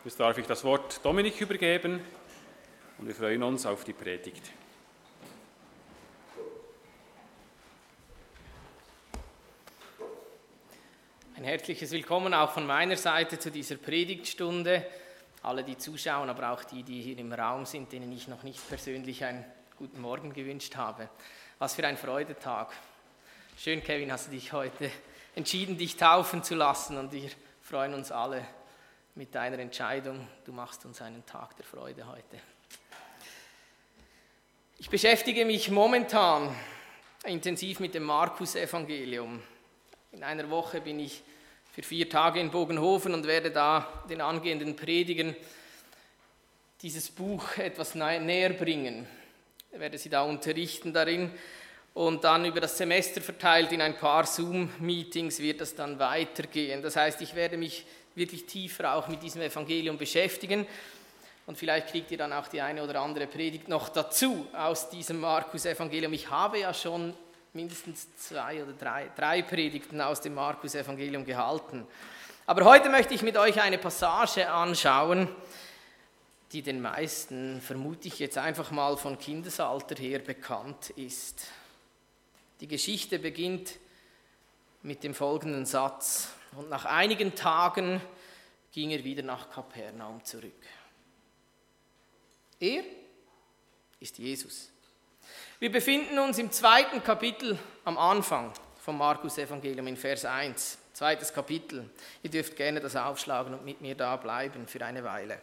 Jetzt darf ich das Wort Dominik übergeben und wir freuen uns auf die Predigt. Ein herzliches Willkommen auch von meiner Seite zu dieser Predigtstunde. Alle, die zuschauen, aber auch die hier im Raum sind, denen ich noch nicht persönlich einen guten Morgen gewünscht habe. Was für ein Freudentag. Schön, Kevin, hast du dich heute entschieden, dich taufen zu lassen, und wir freuen uns alle mit deiner Entscheidung. Du machst uns einen Tag der Freude heute. Ich beschäftige mich momentan intensiv mit dem Markus-Evangelium. In einer Woche bin ich für 4 Tage in Bogenhofen und werde da den angehenden Predigern dieses Buch etwas näher bringen. Ich werde sie da unterrichten darin und dann über das Semester verteilt in ein paar Zoom-Meetings wird das dann weitergehen. Das heißt, ich werde mich wirklich tiefer auch mit diesem Evangelium beschäftigen und vielleicht kriegt ihr dann auch die eine oder andere Predigt noch dazu aus diesem Markus-Evangelium. Ich habe ja schon mindestens 2 oder 3 Predigten aus dem Markus-Evangelium gehalten. Aber heute möchte ich mit euch eine Passage anschauen, die den meisten, vermute ich jetzt einfach mal von Kindesalter her, bekannt ist. Die Geschichte beginnt mit dem folgenden Satz: Und nach einigen Tagen ging er wieder nach Kapernaum zurück. Er ist Jesus. Wir befinden uns im 2. Kapitel am Anfang vom Markus-Evangelium in Vers 1. 2. Kapitel. Ihr dürft gerne das aufschlagen und mit mir da bleiben für eine Weile.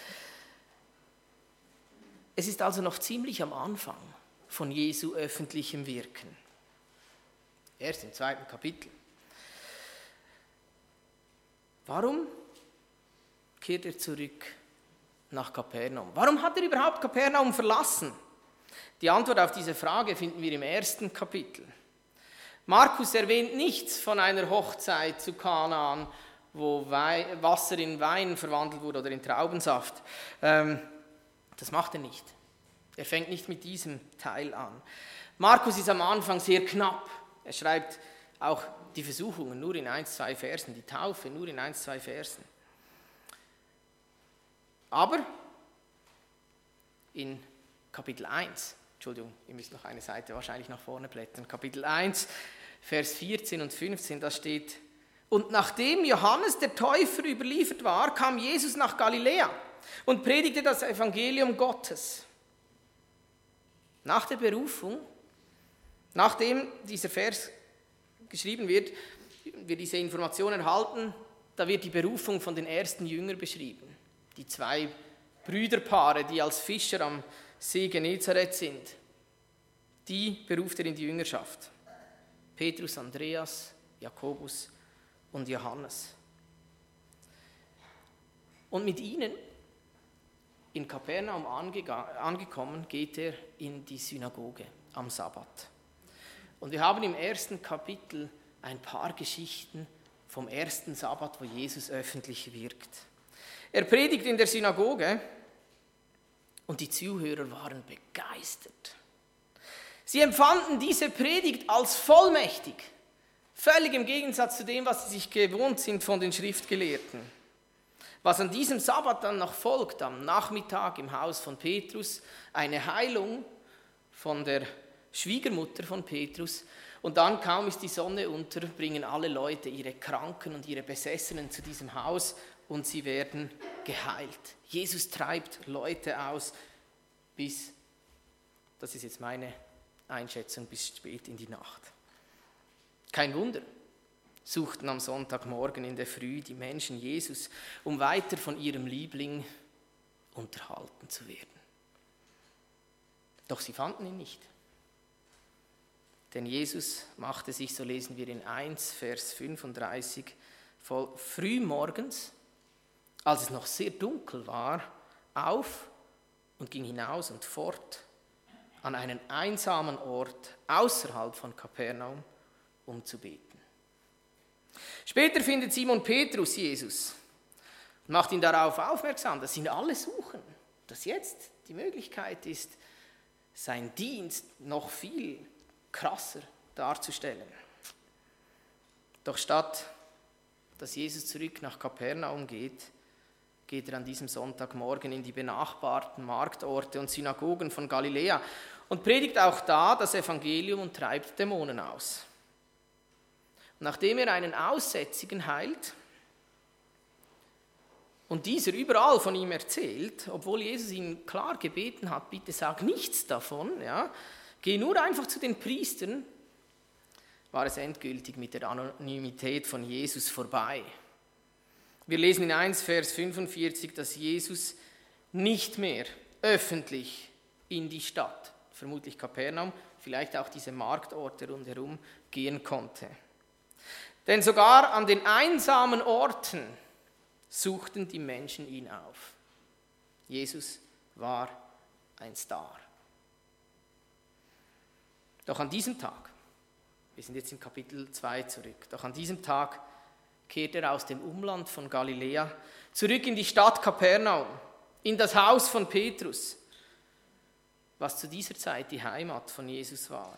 Es ist also noch ziemlich am Anfang von Jesu öffentlichem Wirken. Erst im 2. Kapitel. Warum kehrt er zurück nach Kapernaum? Warum hat er überhaupt Kapernaum verlassen? Die Antwort auf diese Frage finden wir im 1. Kapitel. Markus erwähnt nichts von einer Hochzeit zu Kanaan, wo Wasser in Wein verwandelt wurde oder in Traubensaft. Das macht er nicht. Er fängt nicht mit diesem Teil an. Markus ist am Anfang sehr knapp. Er schreibt auch die Versuchungen nur in 1-2 Versen, die Taufe nur in 1-2 Versen. Aber in Kapitel 1, Entschuldigung, ihr müsst noch eine Seite wahrscheinlich nach vorne blättern, Kapitel 1, Vers 14 und 15, da steht: Und nachdem Johannes der Täufer überliefert war, kam Jesus nach Galiläa und predigte das Evangelium Gottes. Nach der Berufung, nachdem dieser Vers geschrieben wird, wir diese Information erhalten, da wird die Berufung von den ersten Jüngern beschrieben. Die 2 Brüderpaare, die als Fischer am See Genezareth sind, die beruft er in die Jüngerschaft. Petrus, Andreas, Jakobus und Johannes. Und mit ihnen, in Kapernaum angekommen, geht er in die Synagoge am Sabbat. Und wir haben im 1. Kapitel ein paar Geschichten vom ersten Sabbat, wo Jesus öffentlich wirkt. Er predigt in der Synagoge und die Zuhörer waren begeistert. Sie empfanden diese Predigt als vollmächtig, völlig im Gegensatz zu dem, was sie sich gewohnt sind von den Schriftgelehrten. Was an diesem Sabbat dann noch folgt, am Nachmittag im Haus von Petrus, eine Heilung von der Schwiegermutter von Petrus, und dann, kaum ist die Sonne unter, bringen alle Leute ihre Kranken und ihre Besessenen zu diesem Haus und sie werden geheilt. Jesus treibt Leute aus bis, das ist jetzt meine Einschätzung, bis spät in die Nacht. Kein Wunder, suchten am Sonntagmorgen in der Früh die Menschen Jesus, um weiter von ihrem Liebling unterhalten zu werden. Doch sie fanden ihn nicht. Denn Jesus machte sich, so lesen wir in 1, Vers 35, früh morgens, als es noch sehr dunkel war, auf und ging hinaus und fort an einen einsamen Ort außerhalb von Kapernaum, um zu beten. Später findet Simon Petrus Jesus und macht ihn darauf aufmerksam, dass ihn alle suchen, dass jetzt die Möglichkeit ist, sein Dienst noch viel krasser darzustellen. Doch statt dass Jesus zurück nach Kapernaum geht, geht er an diesem Sonntagmorgen in die benachbarten Marktorte und Synagogen von Galiläa und predigt auch da das Evangelium und treibt Dämonen aus. Und nachdem er einen Aussätzigen heilt und dieser überall von ihm erzählt, obwohl Jesus ihn klar gebeten hat, bitte sag nichts davon, ja, geh nur einfach zu den Priestern, war es endgültig mit der Anonymität von Jesus vorbei. Wir lesen in 1 Vers 45, dass Jesus nicht mehr öffentlich in die Stadt, vermutlich Kapernaum, vielleicht auch diese Marktorte rundherum, gehen konnte. Denn sogar an den einsamen Orten suchten die Menschen ihn auf. Jesus war ein Star. Doch an diesem Tag, wir sind jetzt in Kapitel 2 zurück, doch an diesem Tag kehrt er aus dem Umland von Galiläa zurück in die Stadt Kapernaum, in das Haus von Petrus, was zu dieser Zeit die Heimat von Jesus war.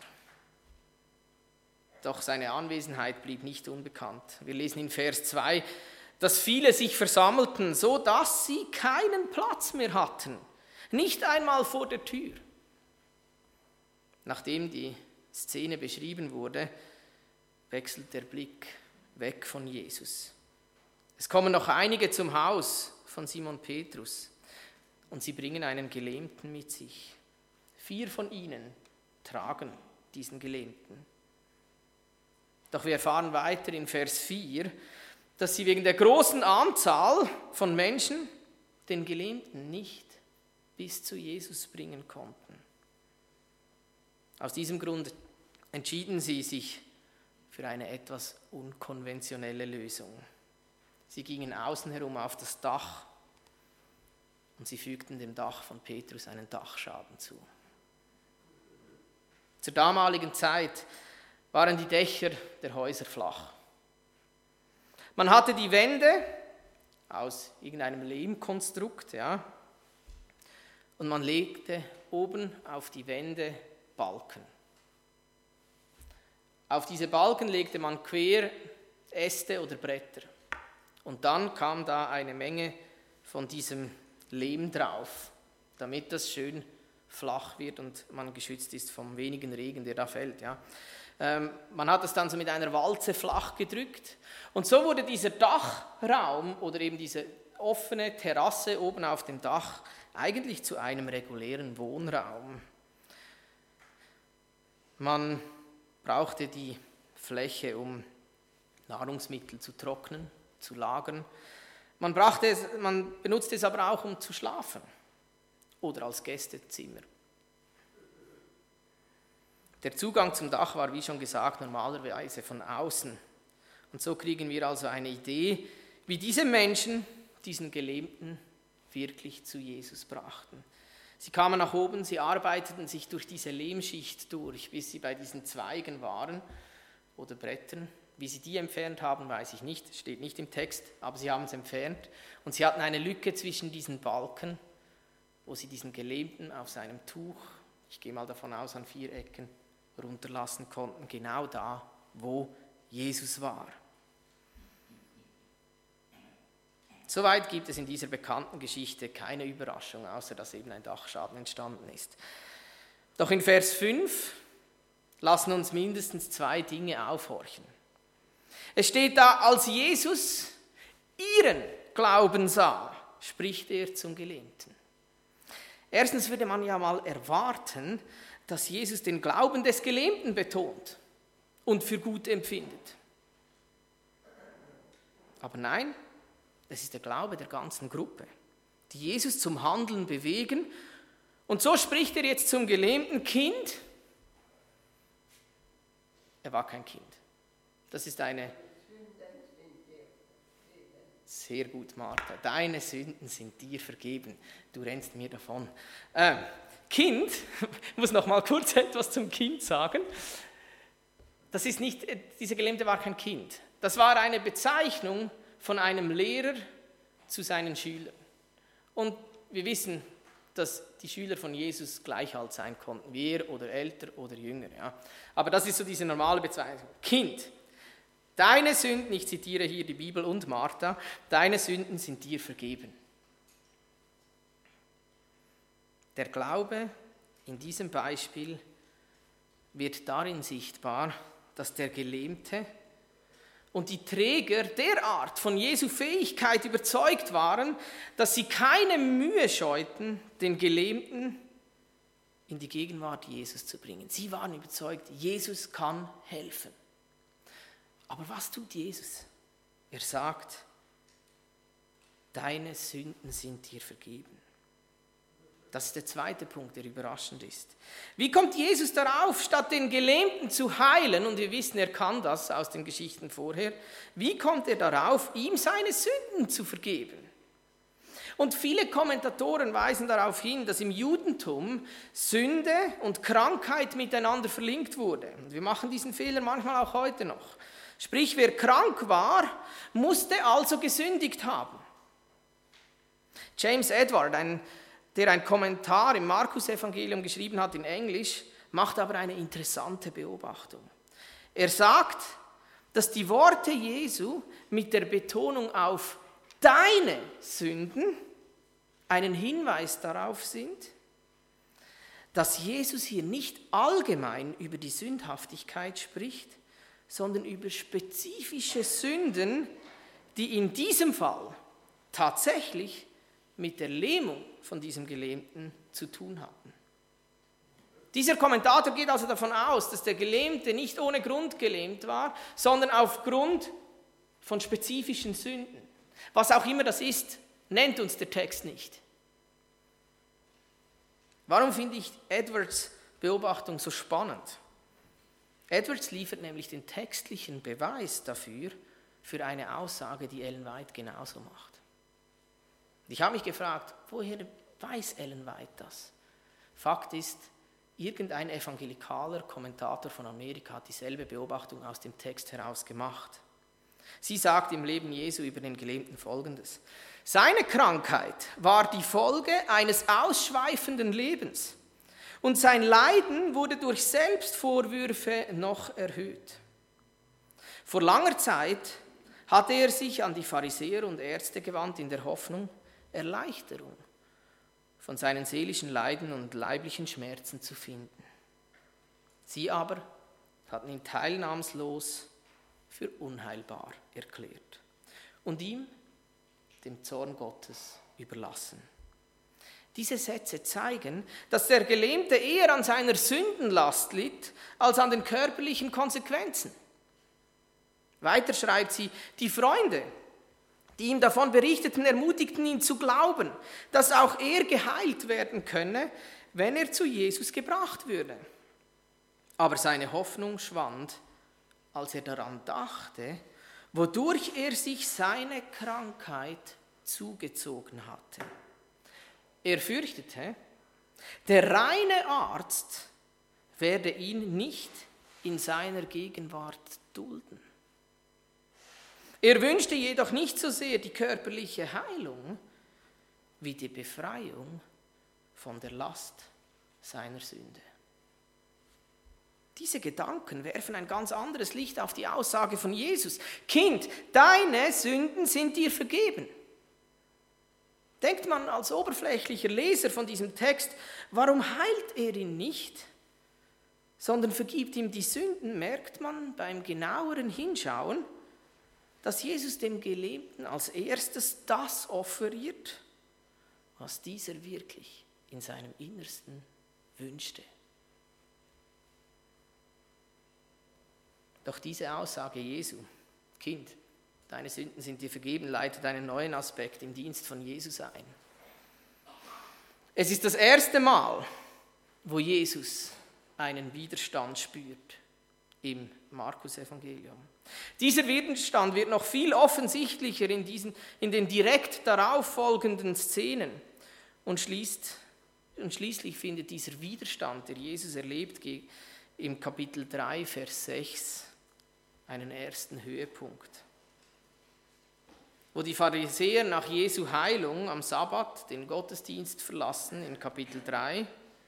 Doch seine Anwesenheit blieb nicht unbekannt. Wir lesen in Vers 2, dass viele sich versammelten, so dass sie keinen Platz mehr hatten, nicht einmal vor der Tür. Nachdem die Szene beschrieben wurde, wechselt der Blick weg von Jesus. Es kommen noch einige zum Haus von Simon Petrus und sie bringen einen Gelähmten mit sich. 4 von ihnen tragen diesen Gelähmten. Doch wir erfahren weiter in Vers 4, dass sie wegen der großen Anzahl von Menschen den Gelähmten nicht bis zu Jesus bringen konnten. Aus diesem Grund entschieden sie sich für eine etwas unkonventionelle Lösung. Sie gingen außen herum auf das Dach und sie fügten dem Dach von Petrus einen Dachschaden zu. Zur damaligen Zeit waren die Dächer der Häuser flach. Man hatte die Wände aus irgendeinem Lehmkonstrukt, ja, und man legte oben auf die Wände Balken. Auf diese Balken legte man quer Äste oder Bretter. Und dann kam da eine Menge von diesem Lehm drauf, damit das schön flach wird und man geschützt ist vom wenigen Regen, der da fällt. Ja. Man hat es dann so mit einer Walze flach gedrückt. Und so wurde dieser Dachraum oder eben diese offene Terrasse oben auf dem Dach eigentlich zu einem regulären Wohnraum. Man brauchte die Fläche, um Nahrungsmittel zu trocknen, zu lagern. Man benutzte es aber auch, um zu schlafen oder als Gästezimmer. Der Zugang zum Dach war, wie schon gesagt, normalerweise von außen. Und so kriegen wir also eine Idee, wie diese Menschen diesen Gelähmten wirklich zu Jesus brachten. Sie kamen nach oben, sie arbeiteten sich durch diese Lehmschicht durch, bis sie bei diesen Zweigen waren oder Brettern. Wie sie die entfernt haben, weiß ich nicht, steht nicht im Text, aber sie haben es entfernt. Und sie hatten eine Lücke zwischen diesen Balken, wo sie diesen Gelähmten auf seinem Tuch, ich gehe mal davon aus an 4 Ecken, runterlassen konnten, genau da, wo Jesus war. Soweit gibt es in dieser bekannten Geschichte keine Überraschung, außer dass eben ein Dachschaden entstanden ist. Doch in Vers 5 lassen uns mindestens 2 Dinge aufhorchen. Es steht da, als Jesus ihren Glauben sah, spricht er zum Gelähmten. Erstens würde man ja mal erwarten, dass Jesus den Glauben des Gelähmten betont und für gut empfindet. Aber nein, es ist der Glaube der ganzen Gruppe, die Jesus zum Handeln bewegen. Und so spricht er jetzt zum gelähmten Kind. Er war kein Kind. Das ist eine... Sehr gut, Martha. Deine Sünden sind dir vergeben. Du rennst mir davon. Kind, ich muss noch mal kurz etwas zum Kind sagen. Das ist nicht, dieser Gelähmte war kein Kind. Das war eine Bezeichnung von einem Lehrer zu seinen Schülern. Und wir wissen, dass die Schüler von Jesus gleich alt sein konnten, wie er oder älter oder jünger. Ja. Aber das ist so diese normale Bezeichnung. Kind, deine Sünden, ich zitiere hier die Bibel und Martha, deine Sünden sind dir vergeben. Der Glaube in diesem Beispiel wird darin sichtbar, dass der Gelähmte und die Träger derart von Jesu Fähigkeit überzeugt waren, dass sie keine Mühe scheuten, den Gelähmten in die Gegenwart Jesus zu bringen. Sie waren überzeugt, Jesus kann helfen. Aber was tut Jesus? Er sagt, deine Sünden sind dir vergeben. Das ist der zweite Punkt, der überraschend ist. Wie kommt Jesus darauf, statt den Gelähmten zu heilen, und wir wissen, er kann das aus den Geschichten vorher, wie kommt er darauf, ihm seine Sünden zu vergeben? Und viele Kommentatoren weisen darauf hin, dass im Judentum Sünde und Krankheit miteinander verlinkt wurde. Und wir machen diesen Fehler manchmal auch heute noch. Sprich, wer krank war, musste also gesündigt haben. James Edward, der ein Kommentar im Markus-Evangelium geschrieben hat in Englisch, macht aber eine interessante Beobachtung. Er sagt, dass die Worte Jesu mit der Betonung auf deine Sünden einen Hinweis darauf sind, dass Jesus hier nicht allgemein über die Sündhaftigkeit spricht, sondern über spezifische Sünden, die in diesem Fall tatsächlich mit der Lähmung von diesem Gelähmten zu tun hatten. Dieser Kommentator geht also davon aus, dass der Gelähmte nicht ohne Grund gelähmt war, sondern aufgrund von spezifischen Sünden. Was auch immer das ist, nennt uns der Text nicht. Warum finde ich Edwards Beobachtung so spannend? Edwards liefert nämlich den textlichen Beweis dafür, für eine Aussage, die Ellen White genauso macht. Ich habe mich gefragt, woher weiß Ellen White das? Fakt ist, irgendein evangelikaler Kommentator von Amerika hat dieselbe Beobachtung aus dem Text heraus gemacht. Sie sagt im Leben Jesu über den Gelähmten Folgendes: Seine Krankheit war die Folge eines ausschweifenden Lebens und sein Leiden wurde durch Selbstvorwürfe noch erhöht. Vor langer Zeit hatte er sich an die Pharisäer und Ärzte gewandt in der Hoffnung, Erleichterung von seinen seelischen Leiden und leiblichen Schmerzen zu finden. Sie aber hatten ihn teilnahmslos für unheilbar erklärt und ihm dem Zorn Gottes überlassen. Diese Sätze zeigen, dass der Gelähmte eher an seiner Sündenlast litt, als an den körperlichen Konsequenzen. Weiter schreibt sie, die Freunde, die ihm davon berichteten, ermutigten ihn zu glauben, dass auch er geheilt werden könne, wenn er zu Jesus gebracht würde. Aber seine Hoffnung schwand, als er daran dachte, wodurch er sich seine Krankheit zugezogen hatte. Er fürchtete, der reine Arzt werde ihn nicht in seiner Gegenwart dulden. Er wünschte jedoch nicht so sehr die körperliche Heilung wie die Befreiung von der Last seiner Sünde. Diese Gedanken werfen ein ganz anderes Licht auf die Aussage von Jesus. Kind, deine Sünden sind dir vergeben. Denkt man als oberflächlicher Leser von diesem Text, warum heilt er ihn nicht, sondern vergibt ihm die Sünden, merkt man beim genaueren Hinschauen, dass Jesus dem Gelähmten als erstes das offeriert, was dieser wirklich in seinem Innersten wünschte. Doch diese Aussage Jesu, Kind, deine Sünden sind dir vergeben, leitet einen neuen Aspekt im Dienst von Jesus ein. Es ist das erste Mal, wo Jesus einen Widerstand spürt im Markus-Evangelium. Dieser Widerstand wird noch viel offensichtlicher in den direkt darauf folgenden Szenen und schließlich findet dieser Widerstand, der Jesus erlebt, im Kapitel 3, Vers 6 einen ersten Höhepunkt. Wo die Pharisäer nach Jesu Heilung am Sabbat den Gottesdienst verlassen, in Kapitel 3,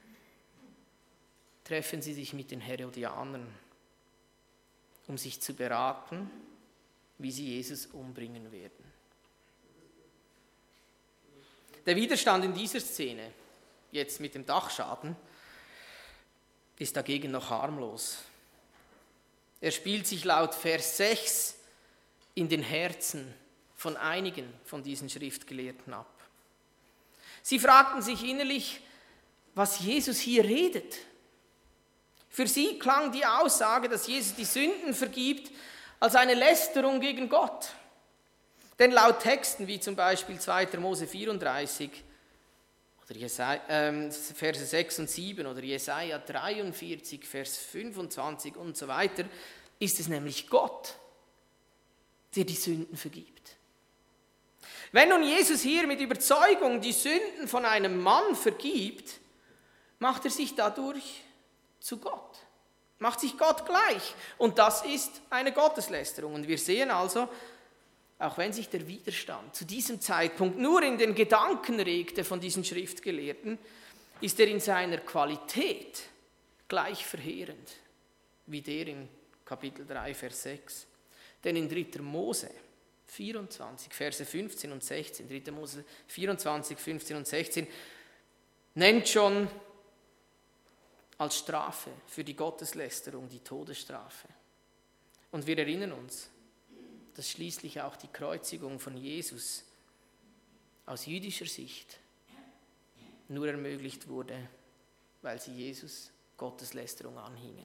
treffen sie sich mit den Herodianern, um sich zu beraten, wie sie Jesus umbringen werden. Der Widerstand in dieser Szene jetzt mit dem Dachschaden, ist dagegen noch harmlos. Er spielt sich laut Vers 6 in den Herzen von einigen von diesen Schriftgelehrten ab. Sie fragten sich innerlich, was Jesus hier redet. Für sie klang die Aussage, dass Jesus die Sünden vergibt, als eine Lästerung gegen Gott. Denn laut Texten wie zum Beispiel 2. Mose 34 oder Verse 6 und 7 oder Jesaja 43, Vers 25 und so weiter, ist es nämlich Gott, der die Sünden vergibt. Wenn nun Jesus hier mit Überzeugung die Sünden von einem Mann vergibt, macht er sich dadurch zu Gott, macht sich Gott gleich. Und das ist eine Gotteslästerung. Und wir sehen also, auch wenn sich der Widerstand zu diesem Zeitpunkt nur in den Gedanken regte von diesen Schriftgelehrten, ist er in seiner Qualität gleich verheerend wie der in Kapitel 3, Vers 6. Denn in 3. Mose 24, Verse 15 und 16, 3. Mose 24, 15 und 16, nennt schon als Strafe für die Gotteslästerung die Todesstrafe. Und wir erinnern uns, dass schließlich auch die Kreuzigung von Jesus aus jüdischer Sicht nur ermöglicht wurde, weil sie Jesus Gotteslästerung anhingen.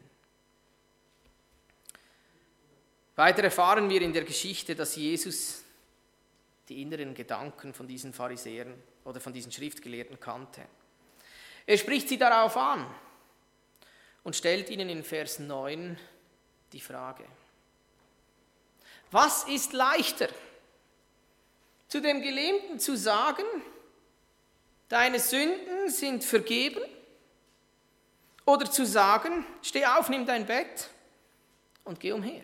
Weiter erfahren wir in der Geschichte, dass Jesus die inneren Gedanken von diesen Pharisäern oder von diesen Schriftgelehrten kannte. Er spricht sie darauf an und stellt ihnen in Vers 9 die Frage: Was ist leichter, zu dem Gelähmten zu sagen, deine Sünden sind vergeben, oder zu sagen, steh auf, nimm dein Bett und geh umher?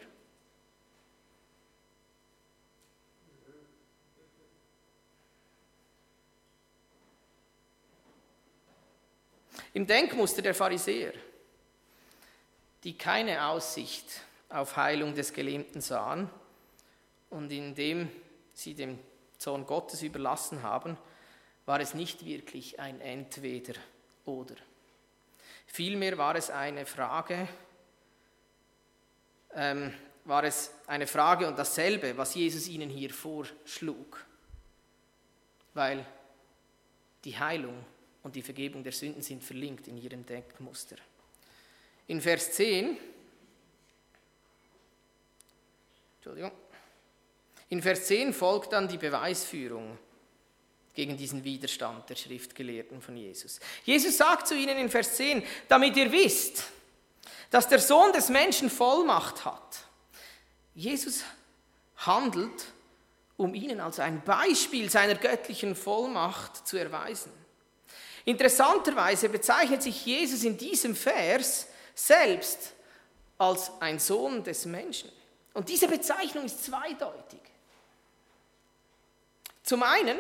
Im Denkmuster der Pharisäer, die keine Aussicht auf Heilung des Gelähmten sahen und indem sie dem Zorn Gottes überlassen haben, war es nicht wirklich ein Entweder-Oder. Vielmehr war es eine Frage und dasselbe, was Jesus ihnen hier vorschlug, weil die Heilung und die Vergebung der Sünden sind verlinkt in ihrem Denkmuster. In Vers 10, folgt dann die Beweisführung gegen diesen Widerstand der Schriftgelehrten von Jesus. Jesus sagt zu ihnen in Vers 10, damit ihr wisst, dass der Sohn des Menschen Vollmacht hat. Jesus handelt, um ihnen als ein Beispiel seiner göttlichen Vollmacht zu erweisen. Interessanterweise bezeichnet sich Jesus in diesem Vers selbst als ein Sohn des Menschen. Und diese Bezeichnung ist zweideutig. Zum einen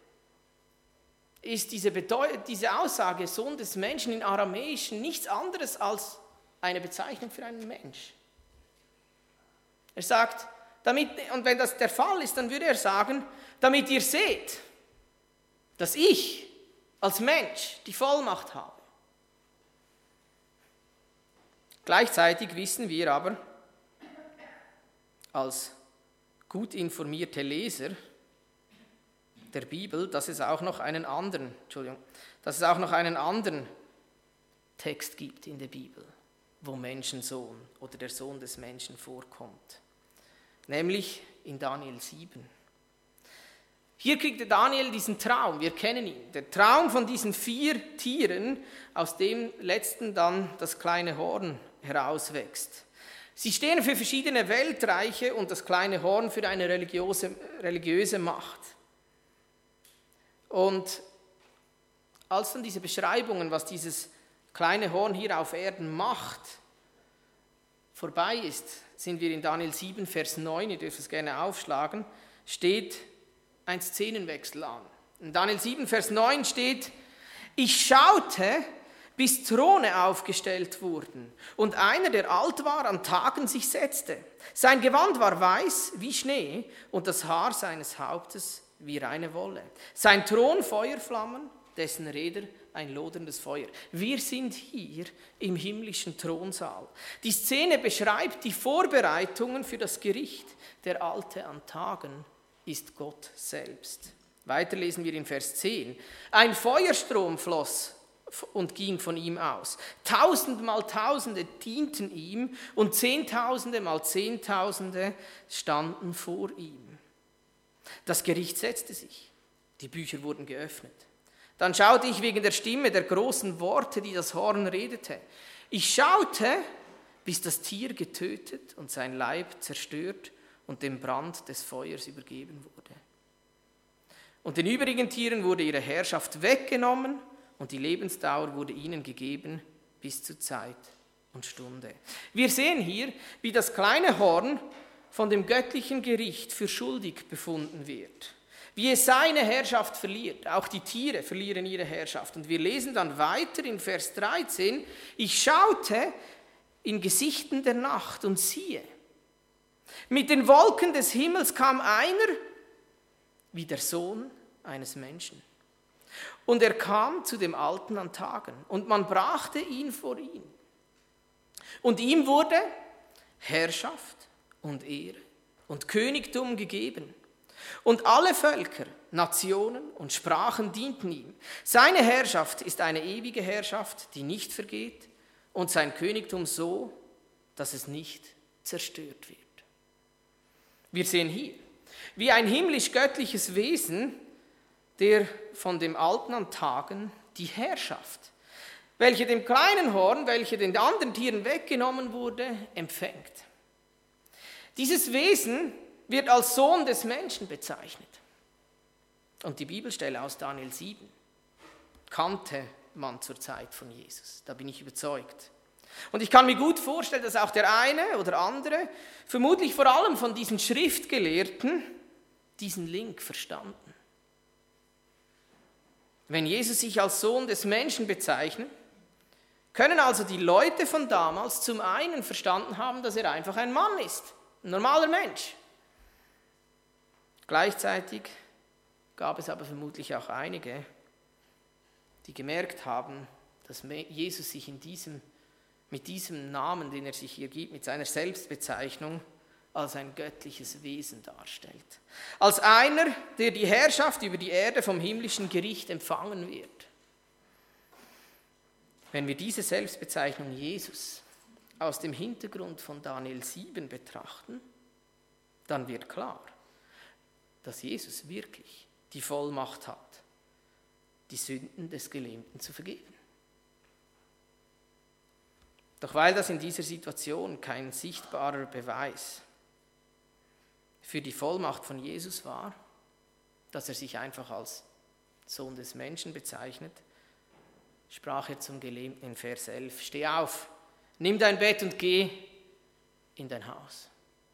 ist diese Aussage Sohn des Menschen in Aramäischen nichts anderes als eine Bezeichnung für einen Mensch. Er sagt, und wenn das der Fall ist, dann würde er sagen, damit ihr seht, dass ich als Mensch die Vollmacht habe. Gleichzeitig wissen wir aber als gut informierte Leser der Bibel, dass es auch noch einen anderen Text gibt in der Bibel, wo Menschensohn oder der Sohn des Menschen vorkommt, nämlich in Daniel 7. Hier kriegt Daniel diesen Traum, wir kennen ihn, der Traum von diesen 4 Tieren, aus dem letzten dann das kleine Horn herauswächst. Sie stehen für verschiedene Weltreiche und das kleine Horn für eine religiöse Macht. Und als dann diese Beschreibungen, was dieses kleine Horn hier auf Erden macht, vorbei ist, sind wir in Daniel 7, Vers 9, ihr dürft es gerne aufschlagen, steht ein Szenenwechsel an. In Daniel 7, Vers 9 steht, ich schaute, bis Throne aufgestellt wurden und einer, der alt war, an Tagen sich setzte. Sein Gewand war weiß wie Schnee und das Haar seines Hauptes wie reine Wolle. Sein Thron Feuerflammen dessen Räder ein loderndes Feuer. Wir sind hier im himmlischen Thronsaal. Die Szene beschreibt die Vorbereitungen für das Gericht. Der Alte an Tagen ist Gott selbst. Weiter lesen wir in Vers 10. Ein Feuerstrom floss und ging von ihm aus. 1000 mal Tausende dienten ihm und 10.000 mal Zehntausende standen vor ihm. Das Gericht setzte sich. Die Bücher wurden geöffnet. Dann schaute ich wegen der Stimme der großen Worte, die das Horn redete. Ich schaute, bis das Tier getötet und sein Leib zerstört und dem Brand des Feuers übergeben wurde. Und den übrigen Tieren wurde ihre Herrschaft weggenommen und die Lebensdauer wurde ihnen gegeben bis zur Zeit und Stunde. Wir sehen hier, wie das kleine Horn von dem göttlichen Gericht für schuldig befunden wird. Wie es seine Herrschaft verliert. Auch die Tiere verlieren ihre Herrschaft. Und wir lesen dann weiter in Vers 13. Ich schaute in Gesichten der Nacht und siehe, mit den Wolken des Himmels kam einer wie der Sohn eines Menschen. Und er kam zu dem Alten an Tagen und man brachte ihn vor ihn. Und ihm wurde Herrschaft und Ehre und Königtum gegeben. Und alle Völker, Nationen und Sprachen dienten ihm. Seine Herrschaft ist eine ewige Herrschaft, die nicht vergeht, und sein Königtum so, dass es nicht zerstört wird. Wir sehen hier, wie ein himmlisch-göttliches Wesen, der von dem Alten an Tagen die Herrschaft, welche dem kleinen Horn, welche den anderen Tieren weggenommen wurde, empfängt. Dieses Wesen wird als Sohn des Menschen bezeichnet. Und die Bibelstelle aus Daniel 7 kannte man zur Zeit von Jesus. Da bin ich überzeugt. Und ich kann mir gut vorstellen, dass auch der eine oder andere, vermutlich vor allem von diesen Schriftgelehrten, diesen Link verstanden. Wenn Jesus sich als Sohn des Menschen bezeichnet, können also die Leute von damals zum einen verstanden haben, dass er einfach ein Mann ist, ein normaler Mensch. Gleichzeitig gab es aber vermutlich auch einige, die gemerkt haben, dass Jesus sich mit diesem Namen, den er sich hier gibt, mit seiner Selbstbezeichnung, als ein göttliches Wesen darstellt. Als einer, der die Herrschaft über die Erde vom himmlischen Gericht empfangen wird. Wenn wir diese Selbstbezeichnung Jesus aus dem Hintergrund von Daniel 7 betrachten, dann wird klar, dass Jesus wirklich die Vollmacht hat, die Sünden des Gelähmten zu vergeben. Doch weil das in dieser Situation kein sichtbarer Beweis für die Vollmacht von Jesus war, dass er sich einfach als Sohn des Menschen bezeichnet, sprach er zum Gelähmten in Vers 11, steh auf, nimm dein Bett und geh in dein Haus.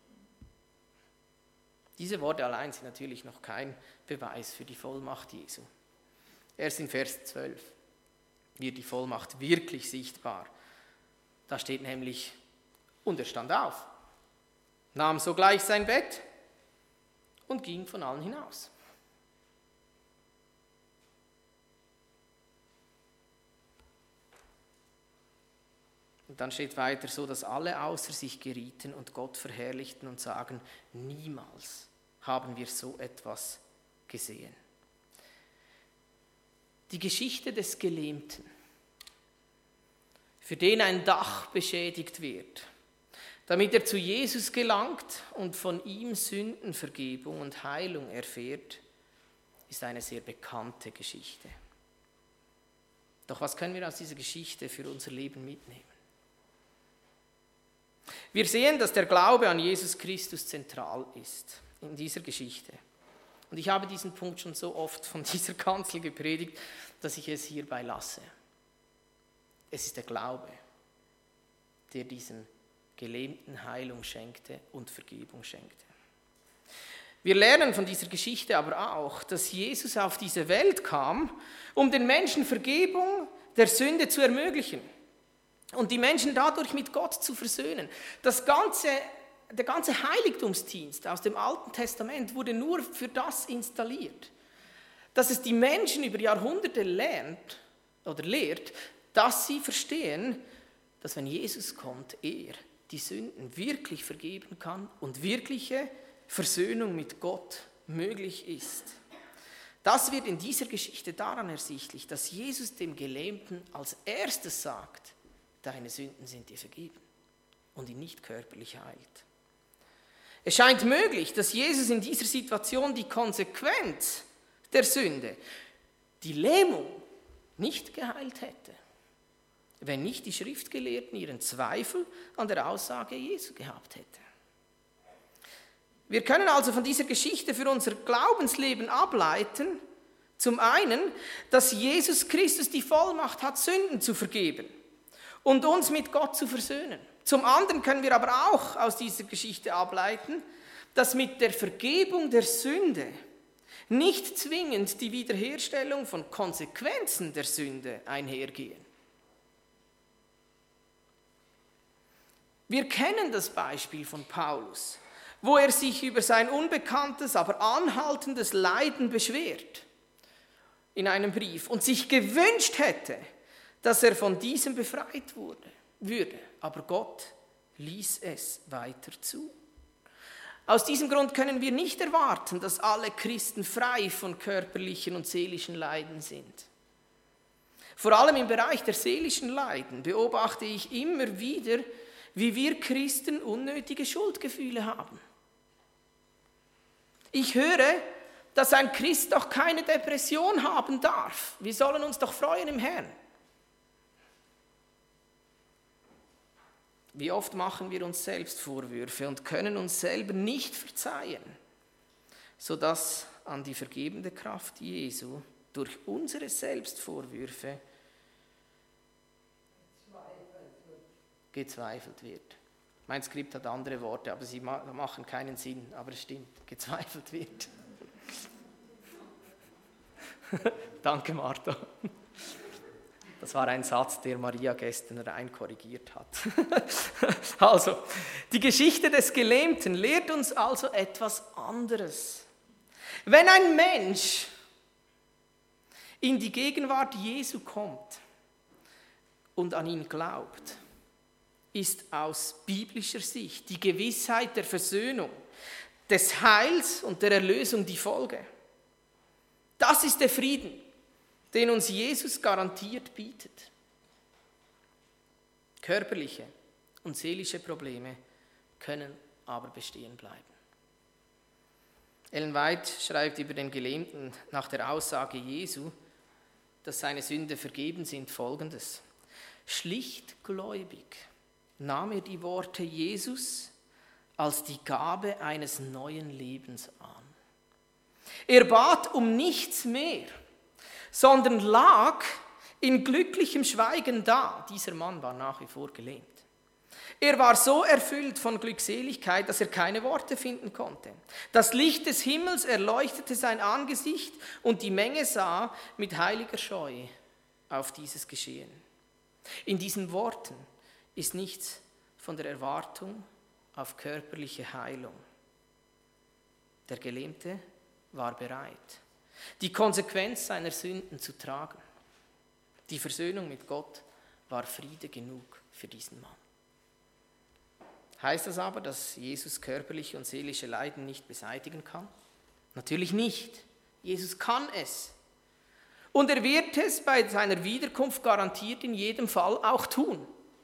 Diese Worte allein sind natürlich noch kein Beweis für die Vollmacht Jesu. Erst in Vers 12 wird die Vollmacht wirklich sichtbar. Da steht nämlich, und er stand auf, nahm sogleich sein Bett und ging von allen hinaus. Und dann steht weiter so, dass alle außer sich gerieten und Gott verherrlichten und sagen, niemals haben wir so etwas gesehen. Die Geschichte des Gelähmten, für den ein Dach beschädigt wird, damit er zu Jesus gelangt und von ihm Sündenvergebung und Heilung erfährt, ist eine sehr bekannte Geschichte. Doch was können wir aus dieser Geschichte für unser Leben mitnehmen? Wir sehen, dass der Glaube an Jesus Christus zentral ist in dieser Geschichte. Und ich habe diesen Punkt schon so oft von dieser Kanzel gepredigt, dass ich es hierbei lasse. Es ist der Glaube, der diesen Gelähmten Heilung schenkte und Vergebung schenkte. Wir lernen von dieser Geschichte aber auch, dass Jesus auf diese Welt kam, um den Menschen Vergebung der Sünde zu ermöglichen und die Menschen dadurch mit Gott zu versöhnen. Der ganze Heiligtumsdienst aus dem Alten Testament wurde nur für das installiert. dass es die Menschen über Jahrhunderte lehrt, dass sie verstehen, dass wenn Jesus kommt, er die Sünden wirklich vergeben kann und wirkliche Versöhnung mit Gott möglich ist. Das wird in dieser Geschichte daran ersichtlich, dass Jesus dem Gelähmten als erstes sagt, deine Sünden sind dir vergeben und ihn nicht körperlich heilt. Es scheint möglich, dass Jesus in dieser Situation die Konsequenz der Sünde, die Lähmung, nicht geheilt hätte, wenn nicht die Schriftgelehrten ihren Zweifel an der Aussage Jesu gehabt hätten. Wir können also von dieser Geschichte für unser Glaubensleben ableiten, zum einen, dass Jesus Christus die Vollmacht hat, Sünden zu vergeben und uns mit Gott zu versöhnen. Zum anderen können wir aber auch aus dieser Geschichte ableiten, dass mit der Vergebung der Sünde nicht zwingend die Wiederherstellung von Konsequenzen der Sünde einhergehen. Wir kennen das Beispiel von Paulus, wo er sich über sein unbekanntes, aber anhaltendes Leiden beschwert in einem Brief und sich gewünscht hätte, dass er von diesem befreit würde. Aber Gott ließ es weiter zu. Aus diesem Grund können wir nicht erwarten, dass alle Christen frei von körperlichen und seelischen Leiden sind. Vor allem im Bereich der seelischen Leiden beobachte ich immer wieder, wie wir Christen unnötige Schuldgefühle haben. Ich höre, dass ein Christ doch keine Depression haben darf. Wir sollen uns doch freuen im Herrn. Wie oft machen wir uns selbst Vorwürfe und können uns selber nicht verzeihen, sodass an die vergebende Kraft Jesu durch unsere Selbstvorwürfe gezweifelt wird. Mein Skript hat andere Worte, aber sie machen keinen Sinn, aber es stimmt, gezweifelt wird. Danke, Martha. Das war ein Satz, der Maria gestern rein korrigiert hat. Also, die Geschichte des Gelähmten lehrt uns also etwas anderes. Wenn ein Mensch in die Gegenwart Jesu kommt und an ihn glaubt, ist aus biblischer Sicht die Gewissheit der Versöhnung, des Heils und der Erlösung die Folge. Das ist der Frieden, den uns Jesus garantiert bietet. Körperliche und seelische Probleme können aber bestehen bleiben. Ellen White schreibt über den Gelähmten nach der Aussage Jesu, dass seine Sünden vergeben sind, Folgendes: Schlichtgläubig nahm er die Worte Jesus als die Gabe eines neuen Lebens an. Er bat um nichts mehr, sondern lag in glücklichem Schweigen da. Dieser Mann war nach wie vor gelähmt. Er war so erfüllt von Glückseligkeit, dass er keine Worte finden konnte. Das Licht des Himmels erleuchtete sein Angesicht und die Menge sah mit heiliger Scheu auf dieses Geschehen. In diesen Worten ist nichts von der Erwartung auf körperliche Heilung. Der Gelähmte war bereit, die Konsequenz seiner Sünden zu tragen. Die Versöhnung mit Gott war Friede genug für diesen Mann. Heißt das aber, dass Jesus körperliche und seelische Leiden nicht beseitigen kann? Natürlich nicht. Jesus kann es. Und er wird es bei seiner Wiederkunft garantiert in jedem Fall auch tun.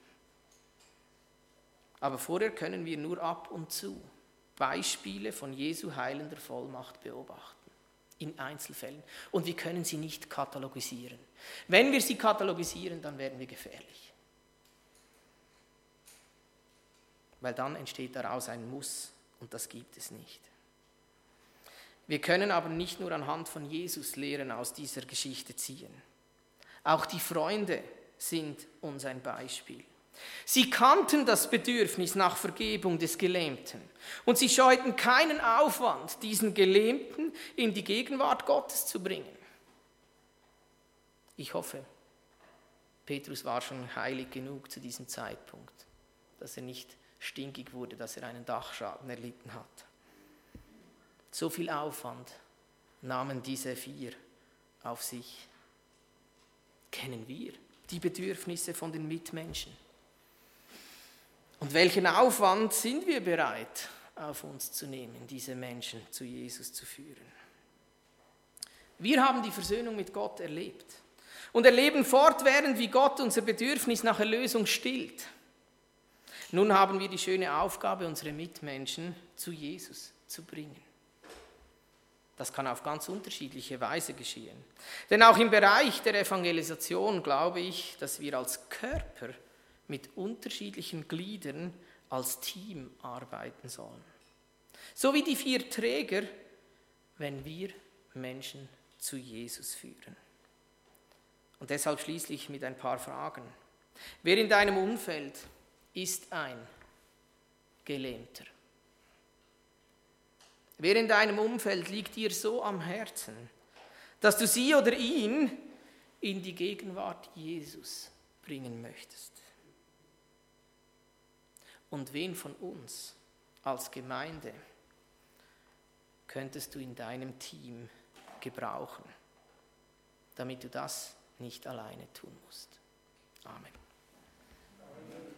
Aber vorher können wir nur ab und zu Beispiele von Jesu heilender Vollmacht beobachten, in Einzelfällen. Und wir können sie nicht katalogisieren. Wenn wir sie katalogisieren, dann werden wir gefährlich. Weil dann entsteht daraus ein Muss und das gibt es nicht. Wir können aber nicht nur anhand von Jesus Lehren aus dieser Geschichte ziehen. Auch die Freunde sind uns ein Beispiel. Sie kannten das Bedürfnis nach Vergebung des Gelähmten und sie scheuten keinen Aufwand, diesen Gelähmten in die Gegenwart Gottes zu bringen. Ich hoffe, Petrus war schon heilig genug zu diesem Zeitpunkt, dass er nicht stinkig wurde, dass er einen Dachschaden erlitten hat. So viel Aufwand nahmen diese 4 auf sich? Kennen wir die Bedürfnisse von den Mitmenschen? Und welchen Aufwand sind wir bereit, auf uns zu nehmen, diese Menschen zu Jesus zu führen? Wir haben die Versöhnung mit Gott erlebt und erleben fortwährend, wie Gott unser Bedürfnis nach Erlösung stillt. Nun haben wir die schöne Aufgabe, unsere Mitmenschen zu Jesus zu bringen. Das kann auf ganz unterschiedliche Weise geschehen. Denn auch im Bereich der Evangelisation glaube ich, dass wir als Körper mit unterschiedlichen Gliedern als Team arbeiten sollen. So wie die 4 Träger, wenn wir Menschen zu Jesus führen. Und deshalb schließe ich mit ein paar Fragen. Wer in deinem Umfeld ist ein Gelähmter? Wer in deinem Umfeld liegt dir so am Herzen, dass du sie oder ihn in die Gegenwart Jesus bringen möchtest? Und wen von uns als Gemeinde könntest du in deinem Team gebrauchen, damit du das nicht alleine tun musst? Amen.